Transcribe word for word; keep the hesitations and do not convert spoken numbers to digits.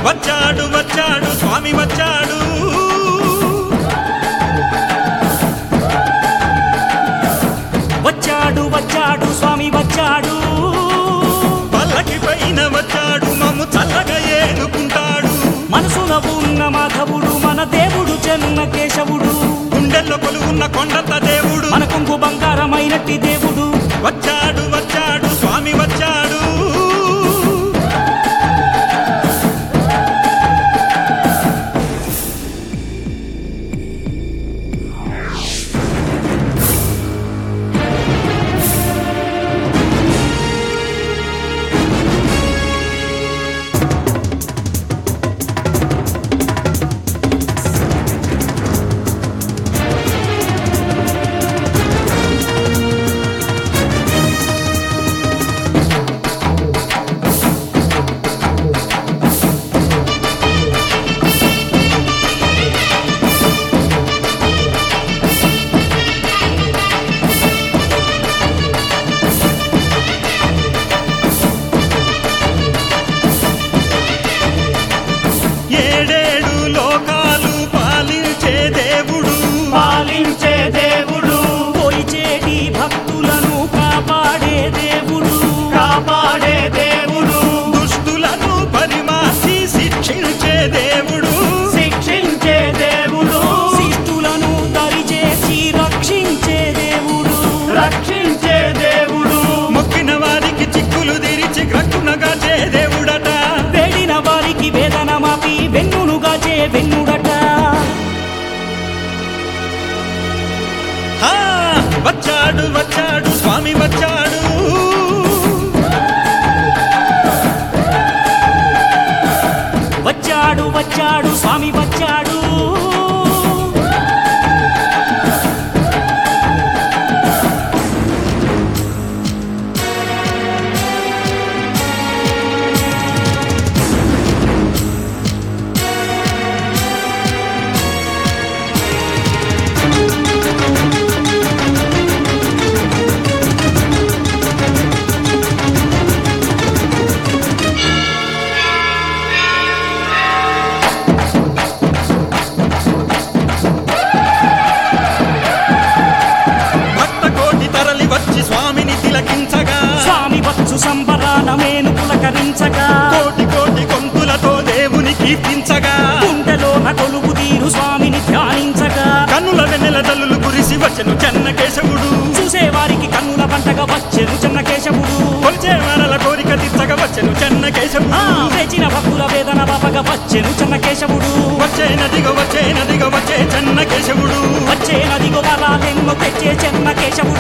వచ్చాడు వచ్చాడు స్వామి వచ్చాడు వచ్చాడు వచ్చాడు స్వామి వచ్చాడు పల్లకి పైన వచ్చాడు మమ్ము చల్లగా ఏలుకుంటాడు మనసులో ఉన్న మాధవుడు మన దేవుడు చెన్న కేశవుడు గుండెల్లో కొలువున్న కొండంత దేవుడు మన కొంగు బంగారమైనట్టి దేవుడు వచ్చాడు వచ్చాడు స్వామి వచ్చాడు ఏడేడు లోకాలు పాలించే దేవుడు పాలించే దేవుడు పోయిచేటి భక్తులను కాపాడే దేవుడు కాపాడే దేవుడు దుష్టులను పరిమాసి శిక్షించే దేవుడు శిక్షించే దేవుడు శిష్టులను దరిచేసి రక్షించే దేవుడు రక్షించే దేవుడు మొక్కిన వారికి చిక్కులు తెరిచి గ్రక్కునగా చే దేవుడట వేడిన వారికి వేదన మాపి వెన్నునుగా చే వెన్నుడట ఆ, వచ్చాడు వచ్చాడు స్వామి వచ్చాడు వచ్చాడు వచ్చాడు స్వామి వచ్చాడు భక్త కోటి తరలి వచ్చి స్వామిని తిలకించగా స్వామి వచ్చు సంబరాన మేను పులకరించగా కోటి కోటి కొంతులతో దేవుని కీర్తించగా గుండెలోన కొలువు తీరు స్వామిని ధ్యానించగా కన్నుల వెన్నెల తల్లులు కురిసి వచ్చెను చెన్న కేశవుడు చూసేవారికి కన్నుల పంటగా వచ్చెను చెన్న కేశవుడు కొలిచే వారల కోరిక తీర్చగా వచ్చెను చెన్న కేశవుడు తెచ్చిన భక్తుల వేదన బాపగా వచ్చెను చెన్న కేశవుడు వచ్చే నదిగో వచ్చే నదిగో వచ్చే చెన్న కేశవుడు వచ్చే నదిగో వరాలెన్నో తెచ్చే చెన్న కేశవుడు